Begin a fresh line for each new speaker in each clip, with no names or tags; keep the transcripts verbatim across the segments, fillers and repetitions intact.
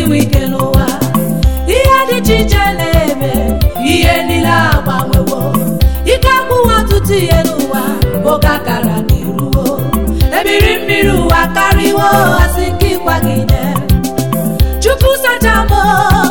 siwe ike n'ụwa ihe dị iche iche na-eme ihe niile agbanwewo ike agwụwa ọtụtụ ihe n'ụwa oge akara n'iruo ebiri mmiri ụwa karịwo asị nke ịkwagide Chukwu sachapụ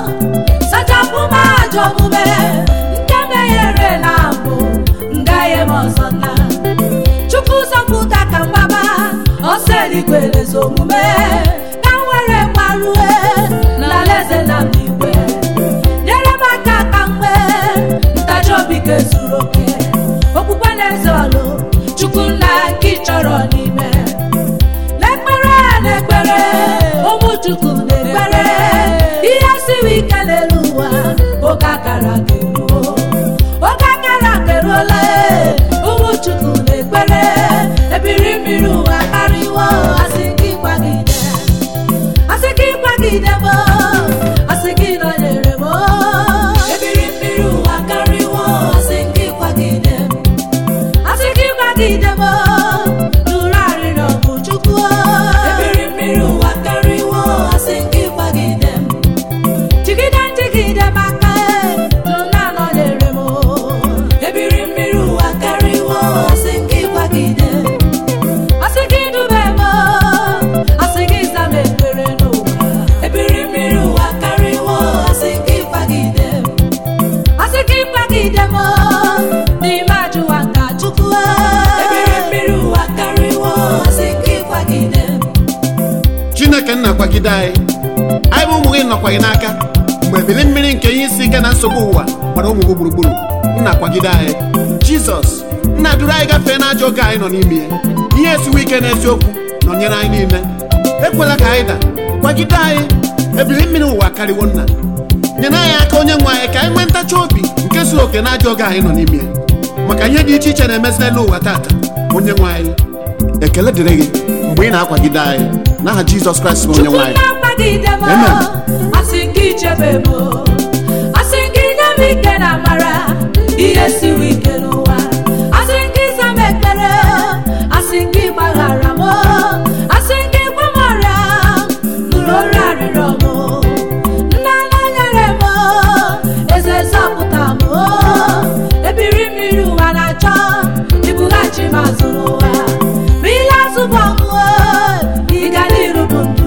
sachapụ m ajọ omume nke meghere na mbụ ngaghị m ọzọ na Chukwu zọpụta ka mgbaba ọsọ eluigwe elezi omume ka m were gbarue n'alaeze na n'igwe nyere m aka ka m nwee ntachi obi ka ezuru oke okwukwe na-eze ọlụ Chukwu nna nke ị chọrọ n'ime n'ekpere n'ekpere ụmụ Chukwu n'ekpere ihe siwe ike n'elu ụwa oge akara ga-eruo oge akara ga-eruola ụmụ Chukwu n'ekpere ebiri mmiri ụwa karịwo asị gị kwagide asị gị kwagide m asị gị nọnyere m ebiri mmiri ụwa karịwo asị gị kwagide asị gị kwagide m nụrụ arịrịọ bụ Chukwu ebiri mmiri ụwa karịwo asị gị kwagide jigide jigide m aka nụrụ anọnyere m ebiri mmiri ụwa karịwo asị gị kwagide asị gị dube m asị gị zama ekpere n'ụwa ebiri mmiri ụwa karịwo asị gị kwagide asị gị kwagide m n'ime ajụwa nka Chukwu ebiri mmiri ụwa karịwo asị gị kwagide
Chineke nna kwagide anyị anyị bụ ụmụ gị nọkwa gị n'aka mgbe ebili mmiri nke ihe isi ike na nsogbu ụwa gbara ụmụ gị gburugburu nna kwagide anyị Jizọs nna duru anyị gafee n'ajọ oge anyị nọ n'ime ya ihe esiwe ike n'eziokwu nọnyere anyị niile ekwela ka anyị daa kwagide anyị ebili mmiri ụwa karịwo nna nyere anyị aka onye nwe anyị ka anyị nwee ntachi obi nke zuru oke n'ajọ oge anyị nọ n'ime ya maka ihe dị iche iche na-emezi n'elu ụwa tata onye nwe anyị ekele dịrị gị mgbe ị na-akwagide anyị n'aha Jizọs Kraịst bụ onye nwe anyị
Amen. Asị gị chebe m asị gị nye m ike na amara ihe siwe ike n'ụwa asị gị zama ekpere asị gị gbaghara m asị gị gwa m ọrịa nụrụ ọrịa arịrịọ m nna nọnyere m eze zọpụta m ebiri mmiri ụwa na-achọ ibughachi m azụ n'ụwa ma ile azụbọ m ịga n'iru bụ ndụ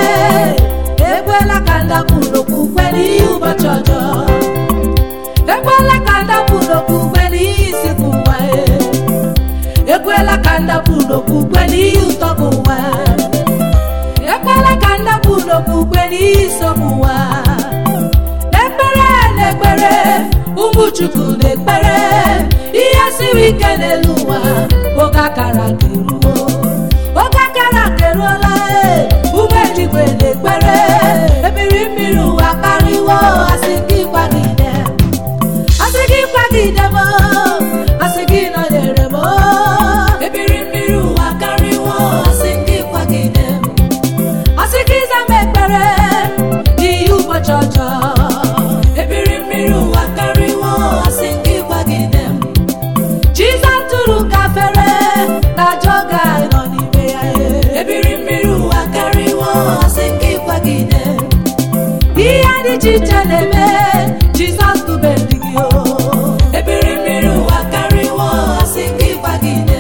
ekwela ka ndapụ n'okwukwe n'ihe ụbọchị ọjọọ ekwela ka ndapụ n'okwukwe n'ihe isi bụ ụwa ekwela ka ndapụ n'okwukwe n'ihe ụtọ bụ ụwa ekwela ka ndapụ n'okwukwe n'ihe iso bụ ụwa ekpere n'ekpere ụmụ Chukwu n'ekpere ihe siwe ike n'elu ụwa oge akara ga-eruo oge akara ga-eruola ụmụ eluigwe n'ekpere ebiri mmiri ụwa karịwo asị gị kwagide asị gị kwagide m asị gị nọnyere m ebiri mmiri ụwa karịwo asị gị kwagide asị gị zama ekpere n'ihe ụbọchị ọjọọ ebiri mmiri ụwa karịwo asị gị kwagide Jizọs tụrụ gafere n'ajọ oge anyị nọ n'ime ya ebiri mmiri ụwa karịwo asị gị kwagide ihe dị iche iche na-eme Jizọs dube ndị gị ebiri mmiri ụwa karịwo asị gị kwagide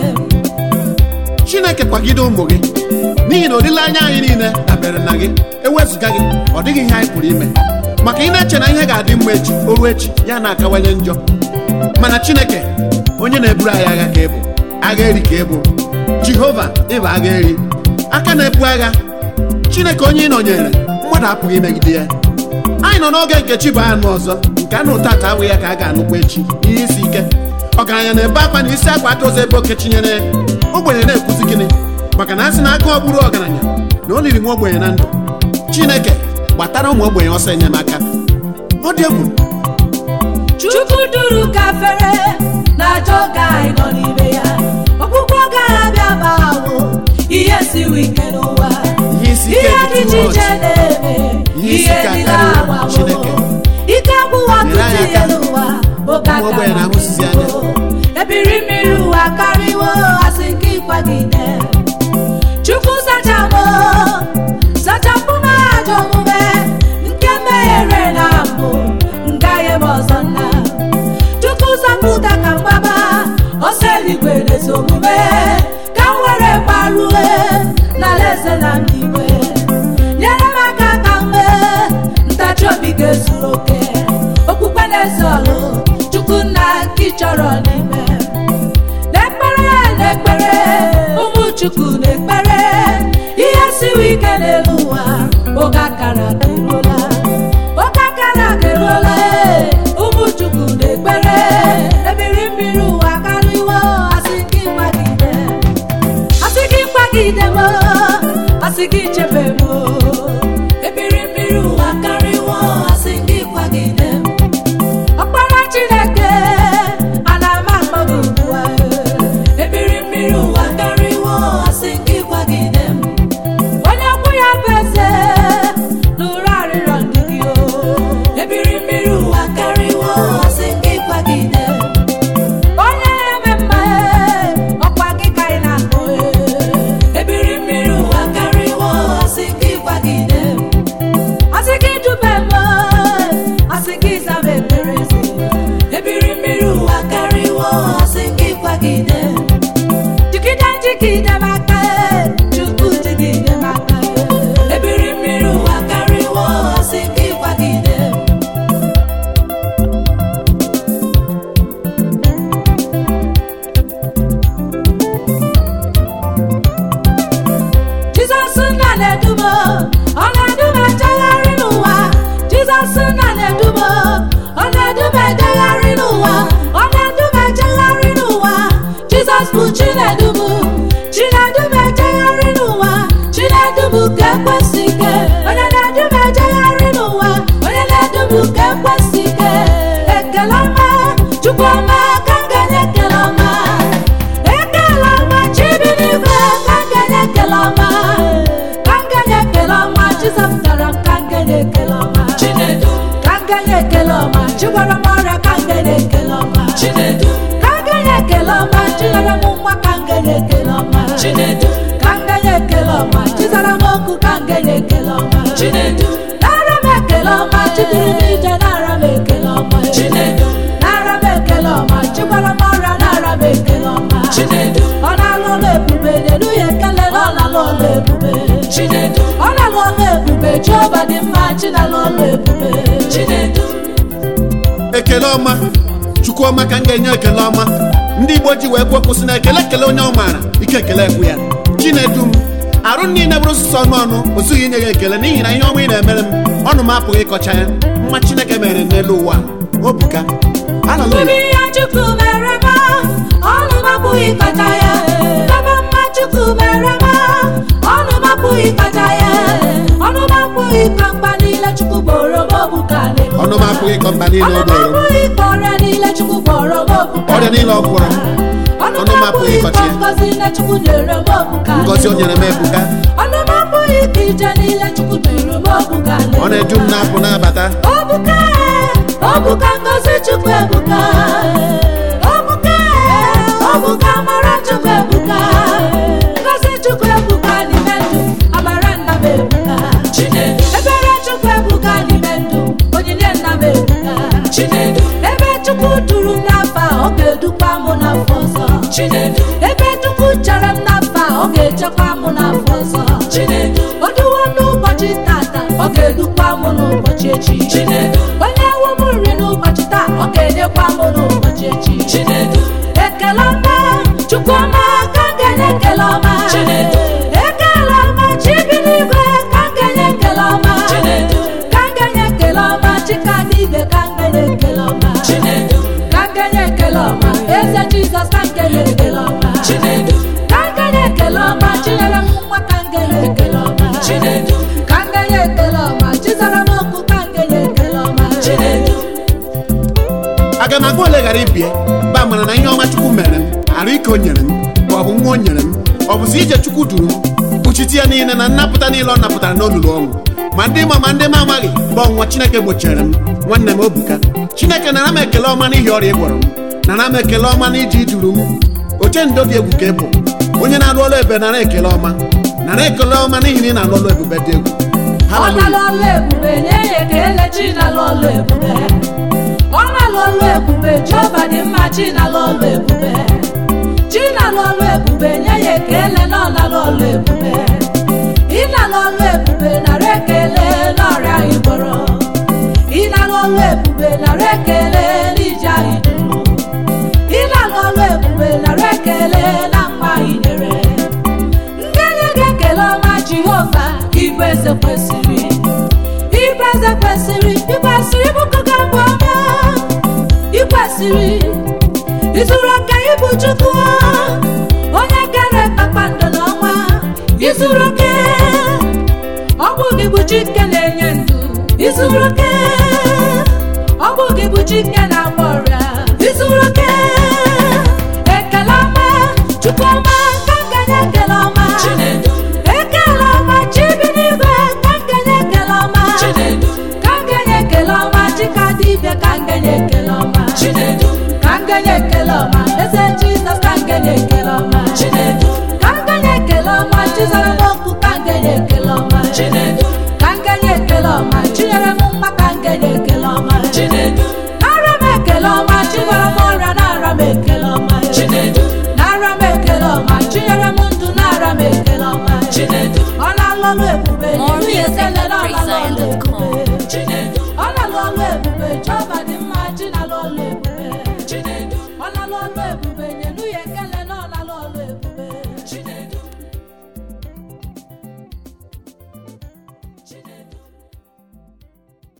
Chineke kwagide ụmụ gị n'ihi na olileanya anyị niile dabere na gị ewezụga gị ọ dịghị ihe anyị pụrụ ime maka ị na-eche na ihe ga-adị mma echi o ruo echi ya na-akawanye njọ mana Chineke onye na-eburu anyị agha ka ịbụ agha eri ka ịbụ Jehova ịbụ agha eri aka na-ebu agha Chineke onye ị nọnyere mmadụ apụghị imegide ya anyị nọ n'oge nke chi bụ anụ ọzọ nke anụ ụtọ ata awụ ya ka a ga-anụkwa echi ihe isi ike ọgaranya na-ebe akwa na isi akwa aka ọzọ ebe oke chinyere ogbenye na-ekwuzi gịnị maka na a sị na aka ọ bụrụ ọgaranya na o liri nwa ogbenye na ndụ Chineke gbatara ụmụ ogbenye ọsọ enyemaka ọ dị egwu
Chukwu duru gafere n'ajọ oge anyị nọ n'ime ya ọkpụkpọ oge abịa bawo ihe siwe ike n'ụwa ihe dị iche iche na-eme ihe dị na-agbawo ike agwụwa ọtụtụ ihe n'ụwa oge akara ebiri mmiri ụwa karịwo asị gị kwagide Chukwu sachapụ sachapụ m ajọ omume Chukwu na-ekpere ihe siwe ike n'elu ụwa oge akara ga-eruola oge akara ga-eruola ụmụ Chukwu na-ekpere ebiri mmiri ụwa karịwo asị gị gbagide asị gị gbagide m asị gị chebe m ebiri mmiri ụwa karịwo asị gị gbagide ọkpara Chineke ana ama mmadụ ugbu a ebiri mmiri ụwa karịwo asị gị gbagide onye kwụ ya bụ eze n'ụrụ arịrịọ ndị gị o ebiri mmiri ụwa karịwo asị gị gbagide onye eme mma ọkwa gị ka ị na-akpọ ebiri mmiri ụwa karịwo asị gị gbagide asị gị dube m asị gị zama ekpere ebiri mmiri ụwa karịwo asị gị gbagide jigide jigide maka Chukwu jigide maka ebiri mmiri ụwa karịwo asị gị gbagide Jizọs na-edubo ọ na-eduba ejegharị n'ụwa Jizọs na-edubo ọ na-eduba ejegharị n'ụwa ọ na-eduba ejegharị n'ụwa Jizọs bụ Chinedubu Chinedubu ejegharị n'ụwa Chinedubu ka ekwesị ike onye na-eduba ejegharị n'ụwa onye na-edubu ka ekwesị ike ekele ọma Chukwu ọma ka m ga-enye ekele ọma ekele ọma Chibi n'igwe ka m ga-enye ekele ọma ka m ga-enye ekele ọma Jizọs tara m ka m ga-enye ekele ọma Chinedu ka m ga-enye ekele ọma Chigwara m ọrịa ka m ga-enye ekele ọma Chinedu ka m ga-enye ekele ọma Chinyere m nwa ka m ga-enye ekele ọma Chinedu ka m ga-enye ekele ọma Chizara m okwu ka m ga-enye ekele ọma Chinedu nara m ekele ọma Chidiri m ije nara m ekele ọma Chinedu nara m ekele ọma Chigwara m ọrịa nara m ekele ọma Chinedu ọ na-alụ ọlụ ebube nyedu ya ekele na ọ na-alụ ọlụ ebube Chinedu ọ na-alụ ọlụ ebube Jehova dị mma Chi na-alụ ọlụ ebube Chinedu
ekele ọma Chukwu ọma ka m ga-enye ekele ọma ndị Igbo ji wee kwuo kwụsị na ekele ekele onye ọ maara ike ekele ekwu ya Chinedu m arụ niile bụrụ osisi ọnụ ọnụ o zughị inye ya ekele n'ihi na ihe ọma ị na-emere m ọnụ m apụghị ịkọcha ya mma Chineke mere n'elu ụwa o buka haleluya
ihe Chukwu mere m ọnụ m apụghị ịkọcha ya ebe mma Chukwu mere m ọnụ m apụghị ịkọcha ya ọnụ m apụghị ịkọ mkpa niile Chukwu boro m obuka
ọnụ m apụghị ịkọ mba niile o boro m
ọrịa niile Chukwu boro m obuka
ọrịa niile ọ gwọrọ m ọnụ m apụghị ịkọcha ya
ngọzi niile Chukwu nyere m obuka
ngọzi o nyere m ebuka
ọnụ m apụghị ịkọ ije niile Chukwu duru m obuka
ọ na-edu m na-apụ na-abata
obuka obuka ngọzi Chukwu ebuka obuka obuka amara Chukwu ebuka ngọzi Chukwu ebuka n'ime ndụ amara nna m ebuka Chinedu ebere Chukwu ebuka n'ime ndụ onyinye nna m ebuka Chinedu ebe Chukwu duru m n'afọ ọ ga-edukwa m n'afọ ọzọ Chinedu ebe Chukwu chere m n'afọ ọ ga-echekwa m n'afọ ọzọ Chinedu o duwo n'ụbọchị tata ọ ga-edukwa m n'ụbọchị echi Chinedu onye ewu m nri n'ụbọchị taa ọ ga-enyekwa m n'ụbọchị echi Chinedu ekele ọma Chukwu ọma ka m ga-enye ekele ọma Chinedu ekele ọma Chibi n'igwe ka m ga-enye ekele ọma Chinedu ka m ga-enye ekele ọma Chika n'igwe ka m ga-enye ekele ọma Chinedu ka m ga-enye ekele ọma Eze Jizọs ka m ga-enye ekele ọma Chinedu ka m ga-enye ekele ọma Chinyere m nwa ka m ga-enye ekele ọma Chinedu ka m ga-enye ekele ọma Chizara m okwu ka m ga-enye ekele ọma Chinedu
aga m agwa ole ghara ibie ba mara na ihe ọma Chukwu mere m arụ ike o nyere m ma ọ bụ nwa o nyere m ọ bụzi ije Chukwu duru m kpuchite ya niile na nnapụta niile ọ napụtara n'olulu ọnwụ ma ndị ma ma ndị m amaghị bụ ọnwụnwa Chineke gbochiere m nwanne m obuka Chineke nara m ekele ọma n'ihi ọrịa ịgwọrọ m nara m ekele ọma n'iji iduru m oche ndo dị egwu ka ị bụ onye na-alụ ọlụ ebube nara ekele ọma nara ekele ọma n'ihi na ị na-alụ ọlụ ebube dị egwu
ọ na-alụ ọlụ ebube nye ya ekele Chi na-alụ ọlụ ebube ọ na-alụ ọlụ ebube Jehova dị mma Chi na-alụ ọlụ ebube Chi na-alụ ọlụ ebube nye ya ekele na ọ na-alụ ọlụ ebube ị na-alụ ọlụ ebube nara ekele n'ọrịa ịgwọrọ ị na-alụ ọlụ ebube nara ekele n'ije anyị duru ị na-alụ ọlụ ebube nara ekele na mma anyị nyere eze kwesịrị ịbụ eze kwesịrị ịkwesịrị ịbụkọ ga mbụ ọma ịkwesịrị izuru oke ịbụ Chukwu onye kere kpakpando n'ọnwa izuru oke ọgbụ gị bụ Chike na-enye ndụ izuru oke ọgbụ gị bụ Chike na-agwọ ọrịa izuru oke ekele ọma Chukwu ọma ka m ga-enye ekele ọma ekele ọma Chibi n'igwe ka m ga-enye ekele ọma ka m ga-enye ekele ọma Chika dibịa ka m ga-enye ekele ọma ka m ga-enye ekele ọma eze Jizọs ka m ga-enye ekele ọma ka m ga-enye ekele ọma Chizara m okwu ka m ga-enye ekele ọma ka m ga-enye ekele ọma Chinyere m mma ka m ga-enye ekele ọma nara m ekele ọma Chigwara m ọrịa nara m ekele ọma nara m ekele ọma Chinyere m ndụ nara m ekele ọma ọ na-alọlụ ebube
More
n'ihi
music
ekele
at
na ọ na-alọlụ
praise zion dot com.
ebube